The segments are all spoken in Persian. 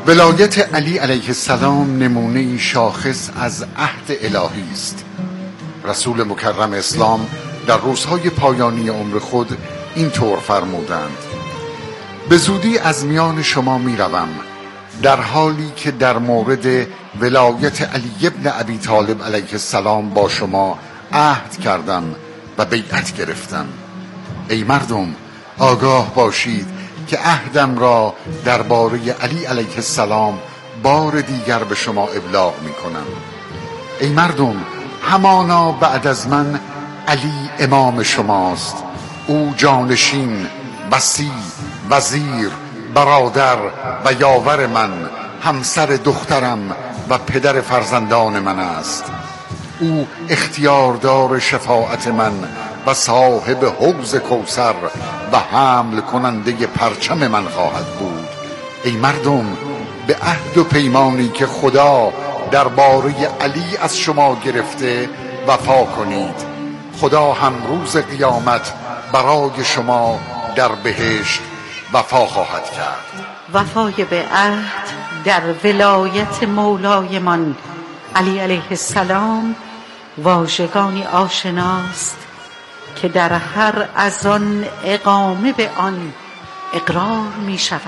ولایت علی علیه السلام نمونه شاخص از عهد الهی است. رسول مکرم اسلام در روزهای پایانی عمر خود اینطور فرمودند: به زودی از میان شما میروم، در حالی که در مورد ولایت علی ابن ابی طالب علیه السلام با شما عهد کردم و بیعت گرفتم. ای مردم، آگاه باشید که عهدم را درباره علی علیه السلام بار دیگر به شما ابلاغ می کنم. ای مردم، همانا بعد از من علی امام شماست. او جانشین، وصی، وزیر، برادر و یاور من، همسر دخترم و پدر فرزندان من است. او اختیاردار شفاعت من و صاحب حوض کوثر و حمل کننده پرچم من خواهد بود. ای مردم، به عهد و پیمانی که خدا درباره علی از شما گرفته وفا کنید. خدا هم روز قیامت برای شما در بهشت وفا خواهد کرد. وفای به عهد در ولایت مولایمان علی علیه السلام واژگانی آشناست که در هر اذان اقامه به آن اقرار می شود.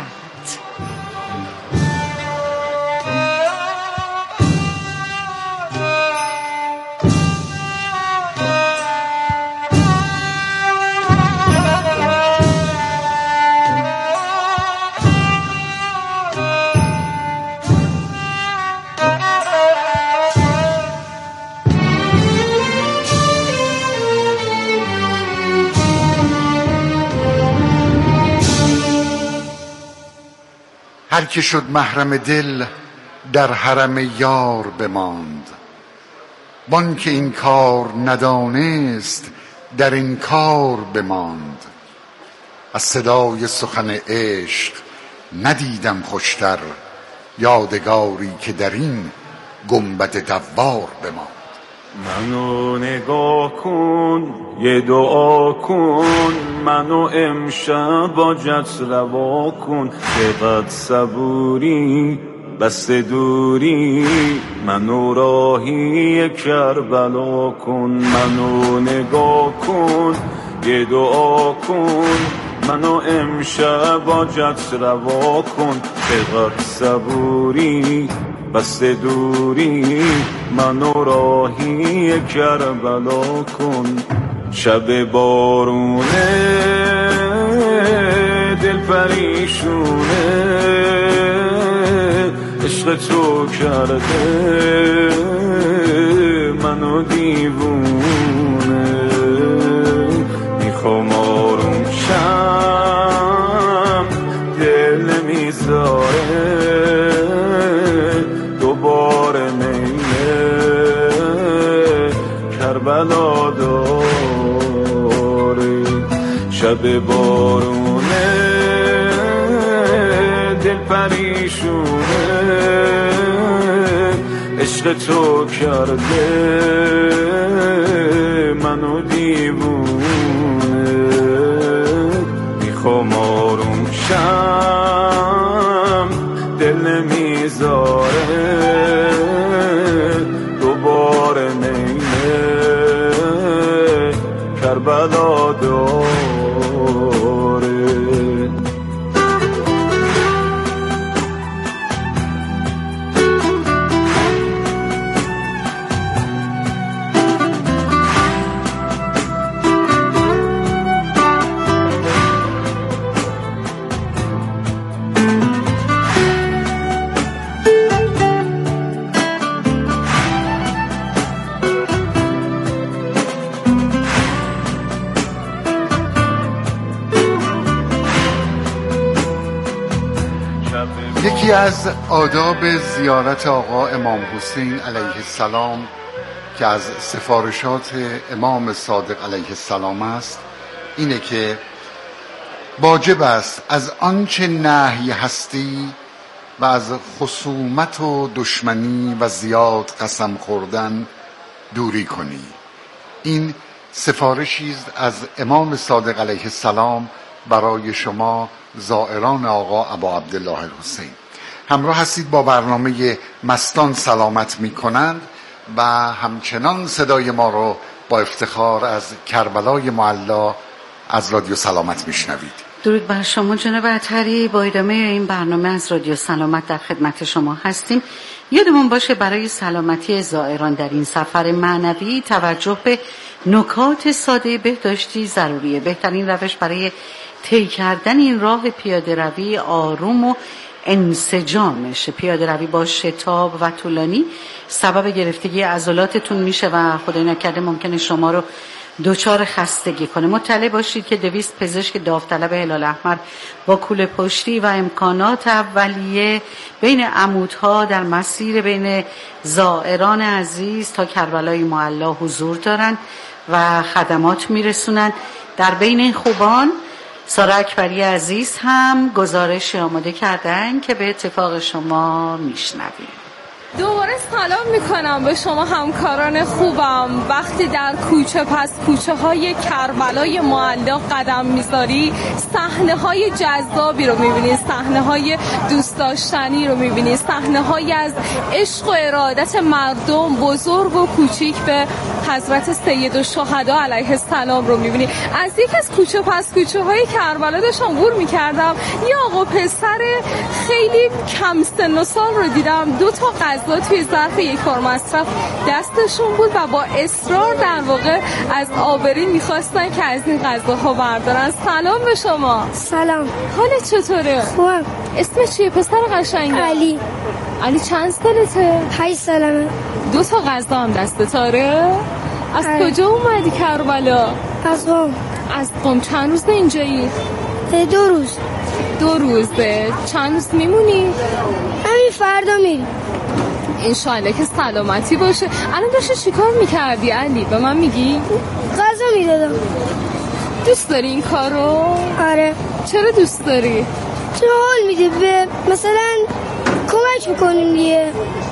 هر که شد محرم دل در حرم یار بماند. وان که این کار ندانست در این کار بماند. از صدای سخن عشق ندیدم خوشتر، یادگاری که در این گنبد دوار بماند. منو نگاه کن، یه دعا کن، منو امشب حاجت روا کن. چقدر صبوری بس دوری، منو راهی کربلا کن. منو نگاه کن، یه دعا کن، منو امشب حاجت روا کن. چقدر صبوری بس دوری، منو راهی کربلا کن. شب بارونه دل پریشونه، عشق تو کرده منو دیوونه. میخوام آروم شم، دل نمیذاره دوباره میله کربلا داره. شب بارونه دل پریشونه، عشق تو کرده منو دیوونه. میخوام آروم شم، دل نمیذاره دوباره میله کربلا داره. یکی از آداب زیارت آقا امام حسین علیه السلام که از سفارشات امام صادق علیه السلام است اینه که واجب است از آنچه نهی هستی و از خصومت و دشمنی و زیاد قسم خوردن دوری کنی. این سفارشی است از امام صادق علیه السلام برای شما زائران آقا ابا عبدالله الحسین. همراه هستید با برنامه مستان سلامت می کنند و همچنان صدای ما رو با افتخار از کربلای معلا از رادیو سلامت میشنوید. درود بر شما جناب عطری. با ادامه این برنامه از رادیو سلامت در خدمت شما هستیم. یادمون باشه برای سلامتی زائران در این سفر معنوی توجه به نکات ساده بهداشتی ضروریه. بهترین روش برای طی کردن این راه پیاده روی آروم و انسجامش. پیاده روی با شتاب و طولانی سبب گرفتگی عضلاتتون میشه و خدای نکرده ممکنه شما رو دچار خستگی کنه. مطلع باشید که 200 پزشک داوطلب هلال احمر با کوله پشتی و امکانات اولیه بین عمودها در مسیر بین زائران عزیز تا کربلای معلا حضور دارن و خدمات میرسونن. در بین این خوبان سارا اکبری عزیز هم گزارش آماده کردن که به اتفاق شما میشنویم. دوباره سلام میکنم به شما همکاران خوبم. وقتی در کوچه پس کوچه های کربلای معلا قدم میذاری صحنه های جذابی رو میبینی، صحنه های دوست داشتنی رو میبینی، صحنه های از عشق و ارادت مردم بزرگ و کوچیک به حضرت سید الشهدا علیه السلام رو میبینی. از یک از کوچه پس کوچه های کربلا داشتم عبور میکردم، یه آقا پسر خیلی کم سن و سال رو دیدم، 2 تا غذا توی ظرف یک بار مصرف دستشون بود و با اصرار در واقع از آبرین میخواستن که از این غذاها بردارن. سلام به شما. سلام. حالت چطوره؟ خوبم. اسم چیه پسر قشنگه؟ علی. علی چند سالته؟ 8 سالمه. 2 تا غذا هم دستت داره؟ از کجا اومدی کربلا؟ از قم. از قم. چند روز اینجایی؟ 2 روز. 2 روزه. چند روز میمونی؟ همین فردا میریم. انشالله که سلامتی باشه. الان داشتی چیکار میکردی علی؟ به من میگی؟ غذا میدادم. دوست داری این کارو؟ آره. چرا دوست داری؟ چون حال میده، به مثلا کمک میکنیم دیگه.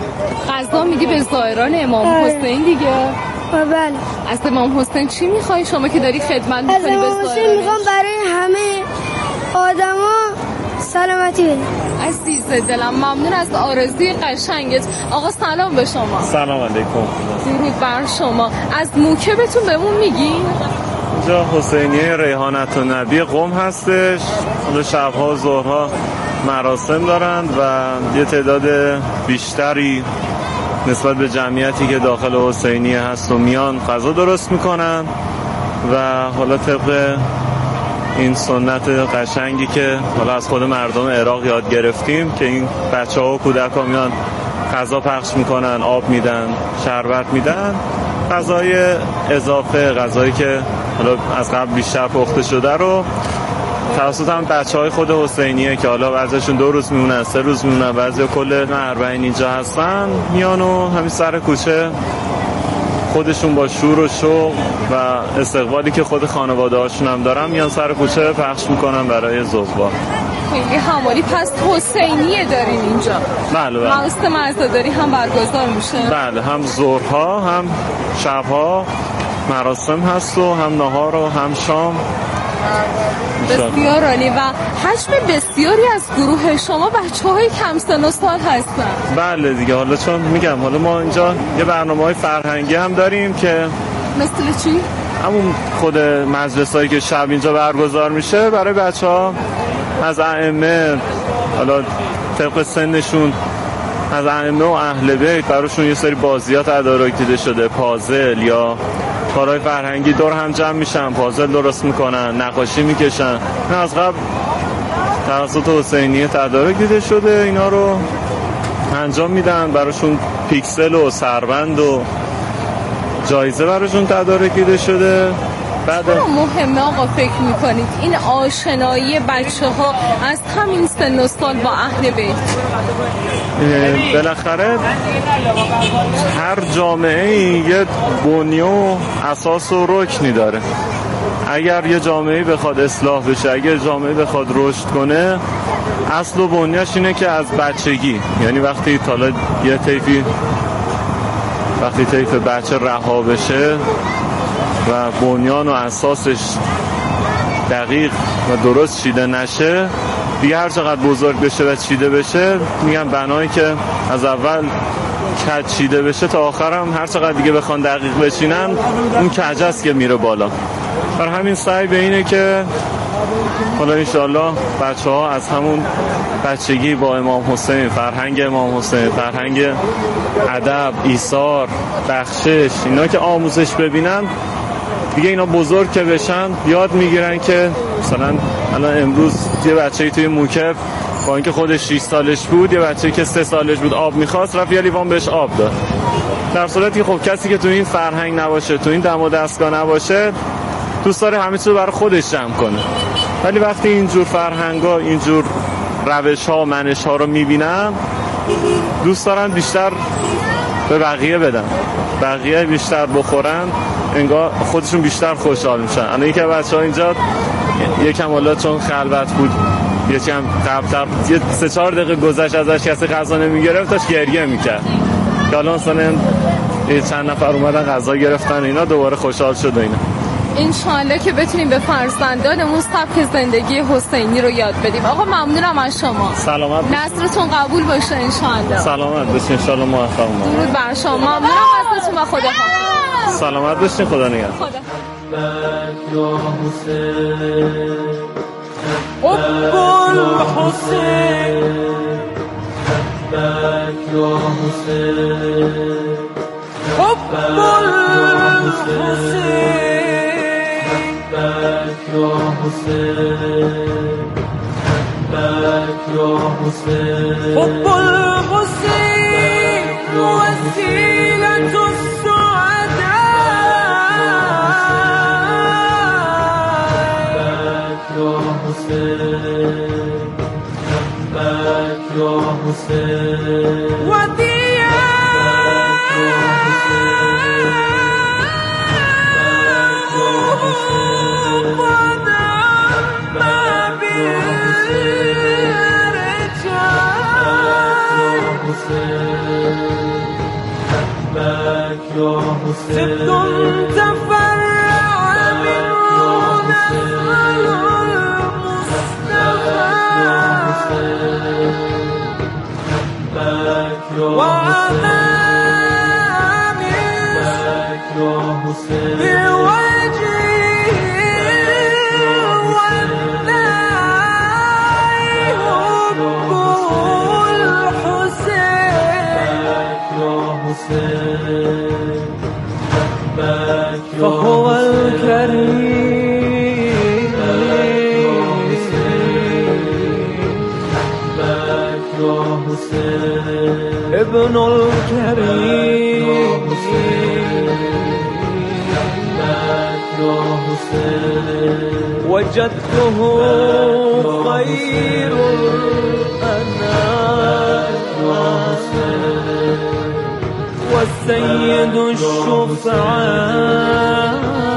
غذا میدی به زائران امام حسین دیگه؟ بله. از امام حسین چی میخوای شما که داری خدمت میکنی به زائران؟ از امام حسین میخوام برای همه آدما سلامتی بده. عزیز دلم ممنون از آرزوی قشنگت. آقا سلام به شما. سلام علیکم. درود بر شما. از موکبتون بهمون میگی؟ اینجا حسینیه ریحانت النبی قم هستش. اونجا شبها و ظهرها مراسم دارند و یه تعداد بیشتری نسبت به جمعیتی که داخل حسینیه هست و میان غذا درست میکنن و حالا طبق این سنت قشنگی که حالا از خود مردم عراق یاد گرفتیم که این بچه‌ها و کودک‌ها میان غذا پخش میکنن، آب میدن، شربت میدن، غذای اضافه، غذایی که حالا از قبل بیشتر پخته شده رو توسط هم بچه‌های خود حسینیه که حالا بعضیشون 2 روز میمونن، 3 روز میمونن، بعضی کل 40 اینجا هستن، میان و همین سر کوچه خودشون با شور و شوق و استقبالی که خود خانواده هاشون هم دارن میان سر کوچه پخش میکنن برای زوزبان. خیلی همالی. پس حسینیه دارین اینجا؟ بله. مراسم عزاداری هم برگزار میشه؟ بله، هم ظهرها هم شبها مراسم هست و هم نهار و هم شام. بسیار عالی. و حجم بسیاری از گروه شما بچه‌های کم سن و سال هستن؟ بله دیگه، حالا چون میگم حالا ما اینجا یه برنامه‌های فرهنگی هم داریم که مثل چی؟ همون خود مجلسایی که شب اینجا برگزار میشه برای بچه‌ها از ائمه، حالا طبق سنشون از ائمه و اهل بیت براشون یه سری بازیات تدارک دیده شده، پازل یا کارهای فرهنگی دور هم جمع میشن، پازل درست میکنن، نقاشی میکشن. نه از قبل توسط حسینیه تدارک دیده شده، اینا رو انجام میدن، براشون پیکسل و سربند و جایزه براشون تدارک دیده شده. چرا مهمه آقا فکر میکنید این آشنایی بچه ها از همین سن و سال با اهل بیت؟ بالاخره هر جامعه یه بنیه و اساس و رکنی داره. اگر یه جامعه بخواد اصلاح بشه، اگر جامعه بخواد رشد کنه، اصل و بنیه‌اش اینه که از بچگی، یعنی وقتی طالب یه طیف بچه رها بشه و بنیان و اساسش دقیق و درست چیده نشه، دیگه هر چقدر بزرگ بشه و چیده بشه، میگم بنایی که از اول کج چیده بشه تا آخرم هر چقدر دیگه بخوان دقیق بچینن اون کج است که میره بالا. برای همین سعی به اینه که حالا انشاءالله بچه‌ها از همون بچگی با امام حسین، فرهنگ امام حسین، فرهنگ ادب، ایثار، بخشش، اینا که آموزش ببینن دیگه، اینا بزرگ که بشن یاد میگیرن که مثلا الان امروز یه بچه‌ای توی موکب با اینکه خودش 6 سالش بود، یه بچه‌ای که 3 سالش بود آب می‌خواست، رفت یه لیوان بهش آب داد. در صورتی خب کسی که تو این فرهنگ نباشه، تو این دم و دستگاه نباشه، دوست داره همه چیز رو برای خودش جمع کنه. ولی وقتی اینجور فرهنگا، اینجور روش‌ها، منش‌ها رو می‌بینن، دوست دارن بیشتر به بقیه بدن، بقیه بیشتر بخورن، انگار خودشون بیشتر خوشحال میشن. الان یکی بچه‌ها اینجا یکم حالا چون خلوت بود، یکم قبل‌تر یه 3-4 دقیقه گذشت ازش کسی غذا نمیگرفت، داشت گریه میکرد. الان مثلا چند نفر اومدن غذا گرفتن، اینا دوباره خوشحال شد و اینا. انشالله که بتونیم به فرزندانمون سبک زندگی حسینی رو یاد بدیم. آقا ممنونم از شما. سلامت. نصرتون قبول باشه انشالله. سلامت باشین انشالله، موفق باشین. درود بر شما. ممنونم ازتون و خدا حافظ. سلامت باشین، خدا نگهدار. خدا. حب الحسین حبک یا حسین، حب الحسین حبک یا حسین، حبک یا حسین، حب الحسین وسیلة فهو الكريم ابن الكريم وجدته خير الأنام والسيد الشفعاء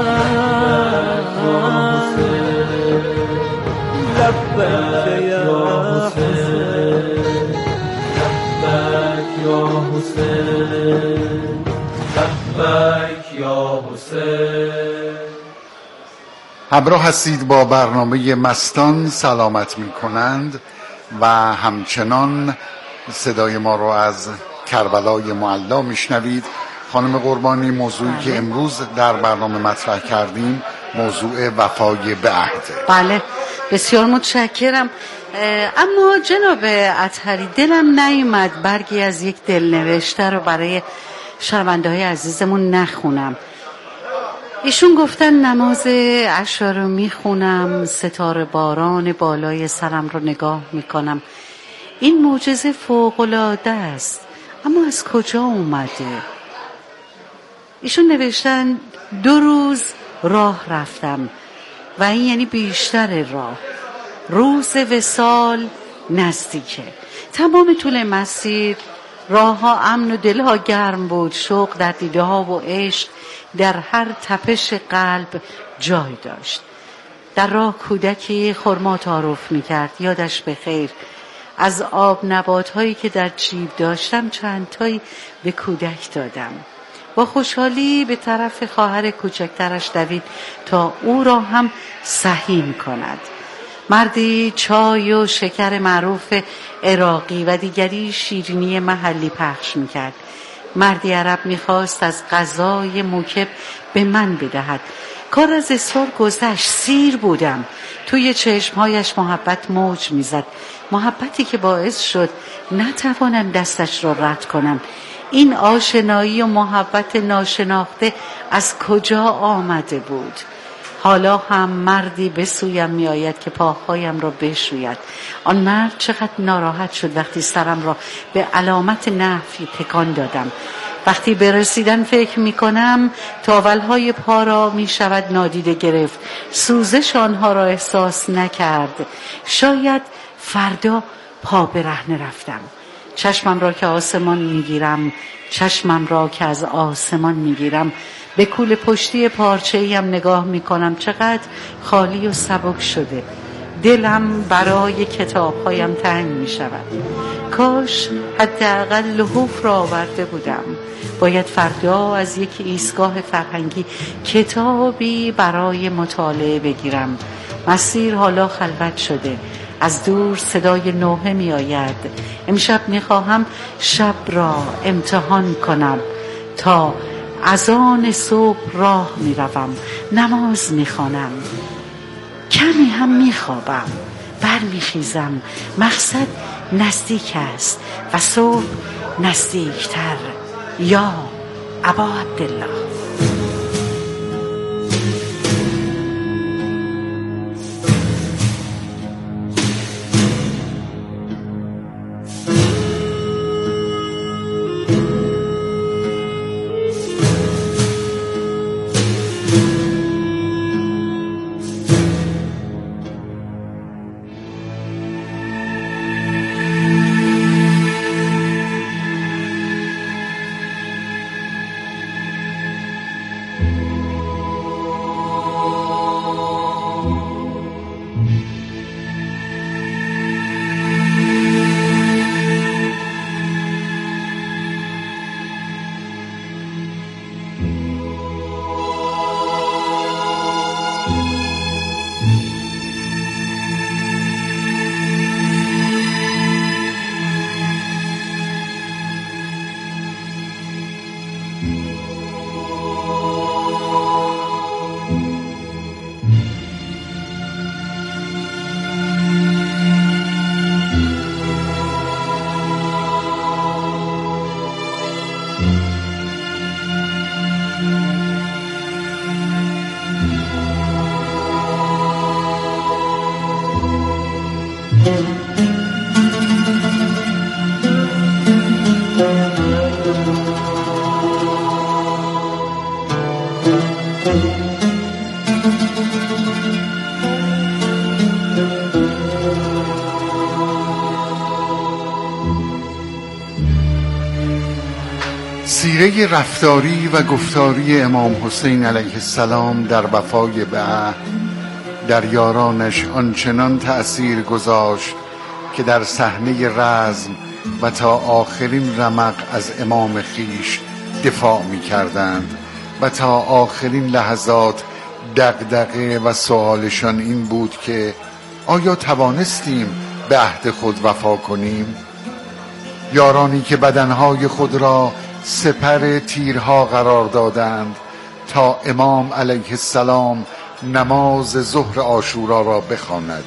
لبيك يا حسين، لبيك يا حسين، لبيك يا حسين. همراه هستید با برنامه مستان سلامت می کنند و همچنان صدای ما رو از کربلای معلا میشنوید. خانم قربانی، موضوعی که امروز در برنامه مطرح کردیم موضوع وفای به عهد. بله، بسیار متشکرم. اما جناب اطهری، دلم نیومد برگی از یک دلنوشته رو برای شنونده های عزیزمون نخونم. ایشون گفتن نماز عشا رو میخونم، ستاره باران بالای سرم رو نگاه میکنم، این معجزه فوق‌العاده است، اما از کجا اومده؟ ایشون نوشتن 2 روز راه رفتم و این یعنی بیشتر راه، روز وصال نزدیکه. تمام طول مسیر راه ها امن و دل ها گرم بود، شوق در دیده ها و عشق در هر تپش قلب جای داشت. در راه کودکی خرما تعارف میکرد، یادش بخیر. از آب نبات هایی که در جیب داشتم چند تایی به کودک دادم. با خوشحالی به طرف خواهر کوچکترش دوید تا او را هم سهیم کند. مردی چای و شکر معروف عراقی و دیگری شیرینی محلی پخش میکرد. مردی عرب میخواست از غذای موکب به من بدهد. کار از اصرار گذشت. سیر بودم. توی چشمهایش محبت موج میزد، محبتی که باعث شد نتوانم دستش را رد کنم. این آشنایی و محبت ناشناخته از کجا آمده بود؟ حالا هم مردی به سویم می آید که پاهایم را بشوید. آن مرد چقدر ناراحت شد وقتی سرم را به علامت نفی تکان دادم. وقتی به رسیدن فکر می کنم تاولهای پا را می شود نادیده گرفت. سوزش آنها را احساس نکرد. شاید فردا پا برهنه رفتم. چشمم را که از آسمان می گیرم به کوله پشتی پارچه‌ای هم نگاه می کنم. چقدر خالی و سبک شده. دلم برای کتابهایم تنگ می شود. کاش حداقل لحوف را آورده بودم. باید فردا از یک ایستگاه فرهنگی کتابی برای مطالعه بگیرم. مسیر حالا خلوت شده. از دور صدای نوحه می آید. امشب می خواهم شب را امتحان کنم. تا اذان صبح راه می روم، نماز می خوانم، کمی هم می خوابم، برمی خیزم. مقصد نزدیک است و صبح نزدیکتر. یا ابا عبدالله. سیره رفتاری و گفتاری امام حسین علیه السلام در وفای به عهد در یارانش آنچنان تأثیر گذاشت که در صحنه رزم و تا آخرین رمق از امام خویش دفاع می کردند و تا آخرین لحظات دغدغه و سوالشان این بود که آیا توانستیم به عهد خود وفا کنیم؟ یارانی که بدنهای خود را سپر تیرها قرار دادند تا امام علیه السلام نماز ظهر عاشورا را بخواند.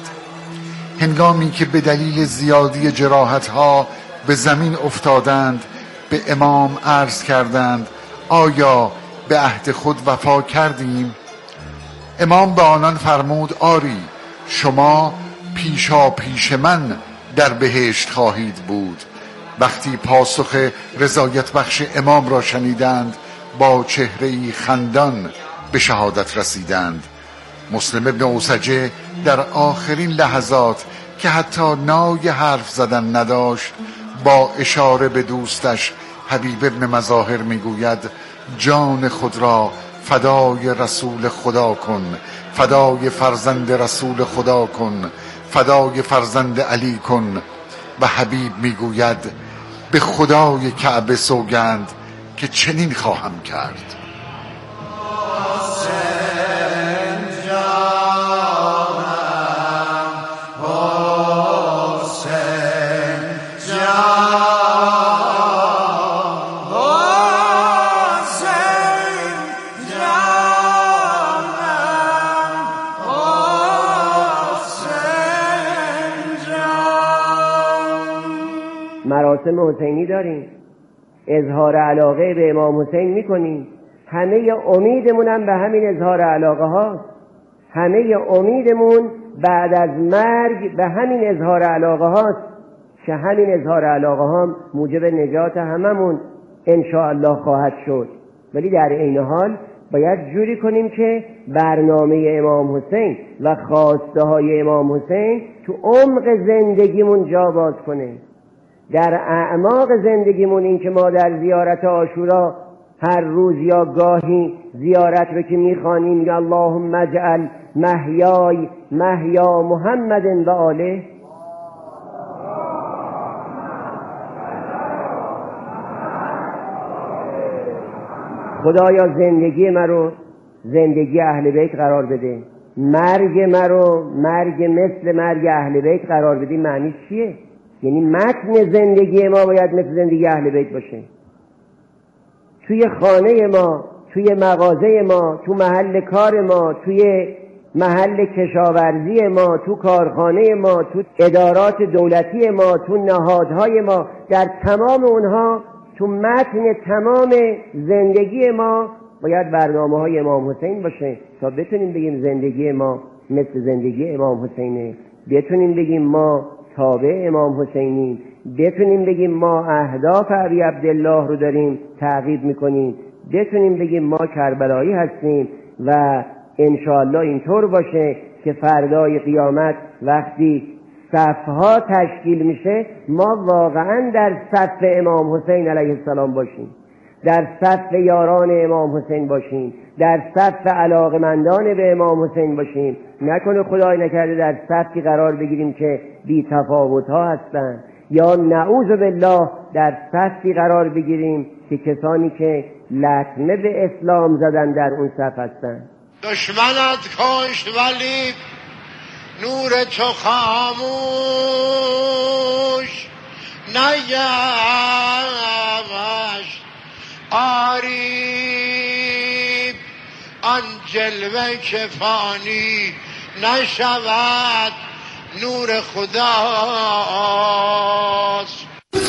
هنگامی که به دلیل زیادی جراحتها به زمین افتادند به امام عرض کردند آیا به عهد خود وفا کردیم؟ امام به آنان فرمود آری، شما پیشا پیش من در بهشت خواهید بود. وقتی پاسخ رضایت بخش امام را شنیدند با چهره‌ای خندان به شهادت رسیدند. مسلم ابن اوسجه در آخرین لحظات که حتی نای حرف زدن نداشت با اشاره به دوستش حبیب ابن مظاهر میگوید جان خود را فدای رسول خدا کن، فدای فرزند رسول خدا کن، فدای فرزند علی کن. و حبیب میگوید به خدای کعبه سوگند که چنین خواهم کرد. مراسم حسینی داریم، اظهار علاقه به امام حسین میکنیم. همه امیدمون هم به همین اظهار علاقه هاست. همه امیدمون بعد از مرگ به همین اظهار علاقه هاست که همین اظهار علاقه ها موجب نجات هممون انشاءالله خواهد شد. ولی در این حال باید جوری کنیم که برنامه امام حسین و خواسته های امام حسین تو عمق زندگیمون جا باز کنه. در اعماق زندگیمون این که ما در زیارت عاشورا هر روز یا گاهی زیارت رو که میخوانیم یا اللهم اجعل محیای محیا محمد و آله، خدایا زندگی من رو زندگی اهل بیت قرار بده، مرگ من رو مرگ مثل مرگ اهل بیت قرار بده. معنی چیه؟ یعنی متن زندگی ما باید مثل زندگی اهل بیت باشه. توی خانه ما، توی مغازه ما، تو محل کار ما، توی محل کشاورزی ما، تو کارخانه ما، تو ادارات دولتی ما، تو نهادهای ما، در تمام اونها، تو متن تمام زندگی ما باید برنامه‌های امام حسین باشه تا بتونیم بگیم زندگی ما مثل زندگی امام حسینه، بتونیم بگیم ما تابع امام حسینیم، بتونیم بگیم ما اهداف ابی عبدالله رو داریم تعقیب میکنیم، بتونیم بگیم ما کربلایی هستیم و انشاءالله اینطور باشه که فردای قیامت وقتی صفها تشکیل میشه ما واقعا در صف امام حسین علیه السلام باشیم، در صف یاران امام حسین باشیم، در صف علاقمندان به امام حسین باشیم. نکنه خدای نکرده در صفی قرار بگیریم که بی تفاوت ها هستن، یا نعوذ بالله در صفی قرار بگیریم که کسانی که لطمه به اسلام زدن در اون صف هستن. دشمنت کشت ولی نور تو خاموش نیامش، آری آن جلوه که فانی نشود نور خداست.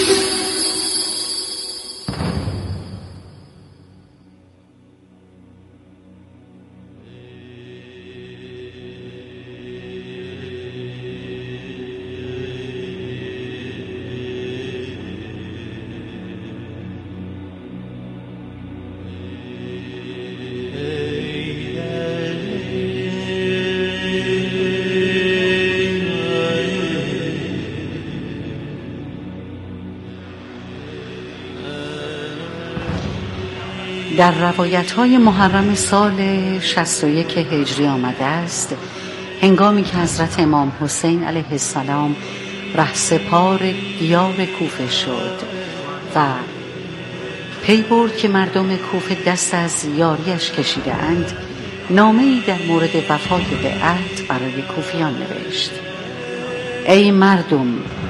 در روایت‌های محرم سال 61 هجری آمده است هنگامی که حضرت امام حسین علیه السلام رهسپار دیار کوفه شد و پی برد که مردم کوفه دست از یاریش کشیده اند، نامه‌ای در مورد وفای به عهد برای کوفیان نوشت. ای مردم،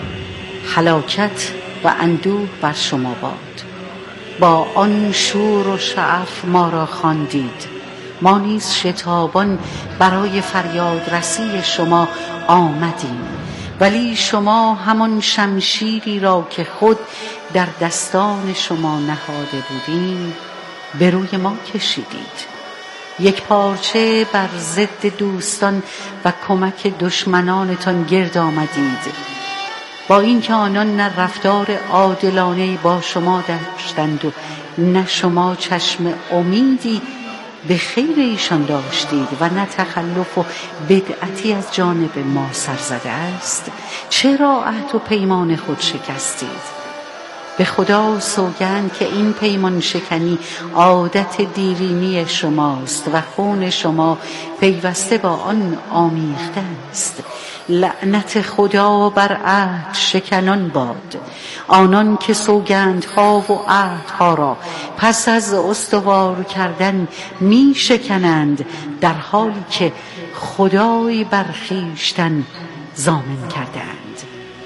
هلاکت و اندوه بر شما باد. با آن شور و شعف ما را خواندید، ما نیز شتابان برای فریاد رسی شما آمدیم، ولی شما همان شمشیری را که خود در دستان شما نهاده بودیم به روی ما کشیدید. یک پارچه بر ضد دوستان و کمک دشمنانتان گرد آمدید، با اینکه آنان نه رفتار عادلانه با شما داشتند و نه شما چشم امیدی به خیر ایشان داشتید و نه تخلف و بدعتی از جانب ما سر زده است. چرا عهد و پیمان خود شکستید؟ به خدا سوگند که این پیمان شکنی عادت دیرینی شماست و خون شما پیوسته با آن آمیخته است. لعنت خدا بر عهد شکنان باد، آنان که سوگندها و عهدها را پس از استوار کردن می شکنند، در حالی که خدای بر خویشتن ضامن کردند.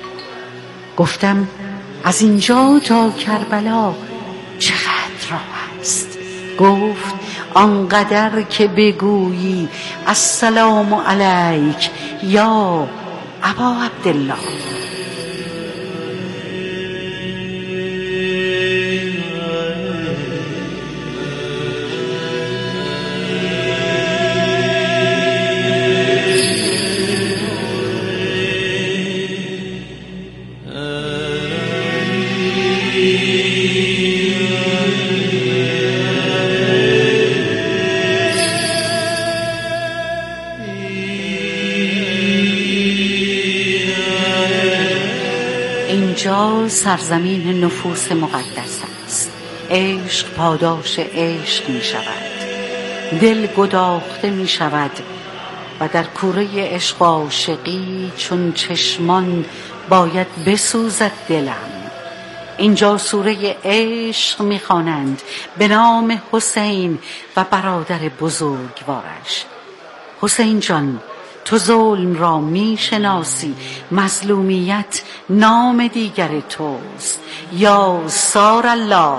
گفتم از اینجا تا کربلا چقدر راه است؟ گفت آنقدر که بگویی السلام علیک یا ابا عبدالله. اینجا سرزمین نفوس مقدس است. عشق پاداش عشق می شود، دل گداخته می شود و در کوره عشق و عاشقی چون چشمان باید بسوزد دلم. اینجا سوره عشق می خوانند به نام حسین و برادر بزرگوارش. حسین جان، تو ظلم را می شناسی، مظلومیت نام دیگر توست. یا سار الله.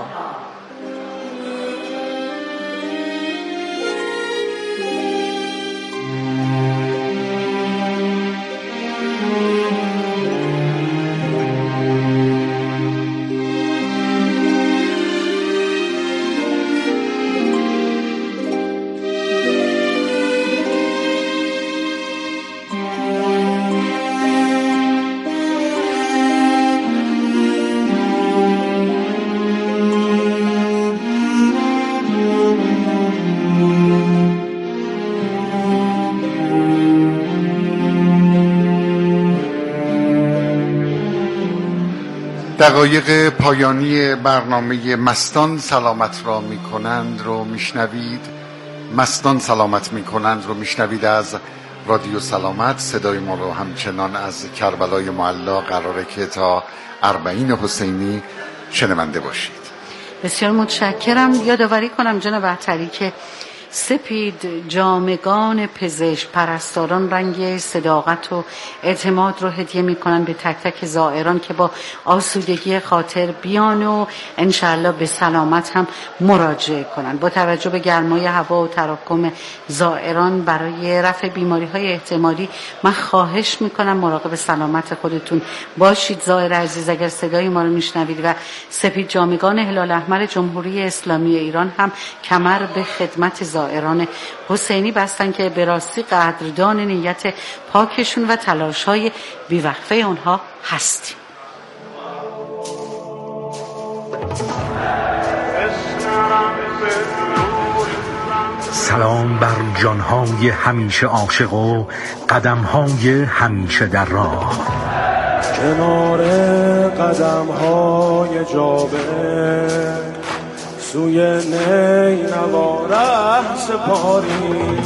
دقایق پایانی برنامه مستان سلامت را می کنند رو میشنوید. مستان سلامت می کنند رو میشنوید از رادیو سلامت. صدای ما رو همچنان از کربلای معلی قراره که تا 40 حسینی شنونده باشید. بسیار متشکرم. یادآوری کنم جناب عطری که سپید جامگان پزشک پرستاران رنگ صداقت و اعتماد رو هدیه میکنن به تک تک زائران که با آسودگی خاطر بیان و انشالله به سلامت هم مراجعه کنن. با توجه به گرمای هوا و تراکم زائران برای رفع بیماری های احتمالی من خواهش میکنم مراقب سلامت خودتون باشید. زائر عزیز، اگر صدای ما رو میشنوید و سپید جامگان هلال احمر جمهوری اسلامی ایران هم کمر به خدمت زائران حسینی بستن که به راستی قدردان نیت پاکشون و تلاش‌های بیوقفه اونها هستیم. سلام بر جانهای همیشه عاشق و قدمهای همیشه در راه. کنار قدمهای جابه سوی نینواره سپاری.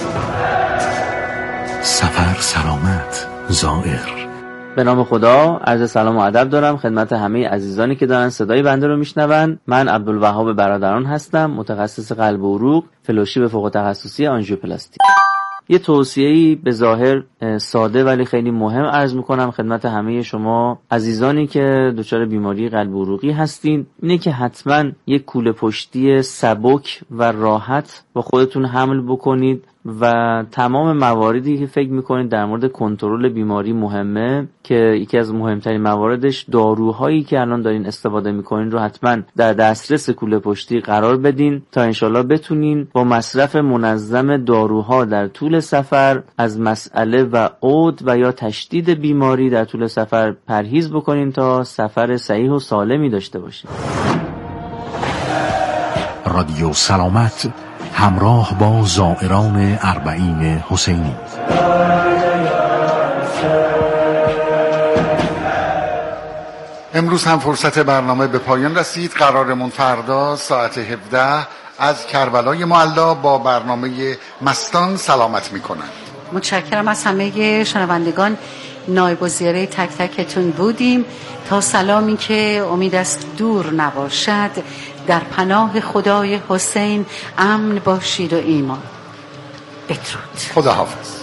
سفر سلامت زائر. به نام خدا عرض سلام و ادب دارم خدمت همه عزیزانی که دارن صدای بنده رو میشنون. من عبدالوهاب برادران هستم، متخصص قلب و عروق، فلوشیپ فوق تخصصی آنژیوپلاستیک. یه توصیه‌ای به ظاهر ساده ولی خیلی مهم عرض میکنم خدمت همه شما عزیزانی که دچار بیماری قلب و عروقی هستین. اینه که حتما یک کوله پشتی سبک و راحت با خودتون حمل بکنید و تمام مواردی که فکر میکنید در مورد کنترل بیماری مهمه که یکی از مهمترین مواردش داروهایی که الان دارین استفاده میکنین رو حتما در دسترس کوله پشتی قرار بدین تا انشالله بتونین با مصرف منظم داروها در طول سفر از مسئله و عود و یا تشدید بیماری در طول سفر پرهیز بکنین تا سفر صحیح و سالمی داشته باشین. رادیو سلامت همراه با زائران 40 حسینی. امروز هم فرصت برنامه به پایان رسید. قرارمون فردا ساعت 17 از کربلای معلی با برنامه مستان سلامت میکنند. متشکرم از همه شنوندگان. نایب الوزراء تک تکتون بودیم تا سلامی که امید است دور نباشد. در پناه خدای حسین امن باشید و ایمان. بدرود. خداحافظ.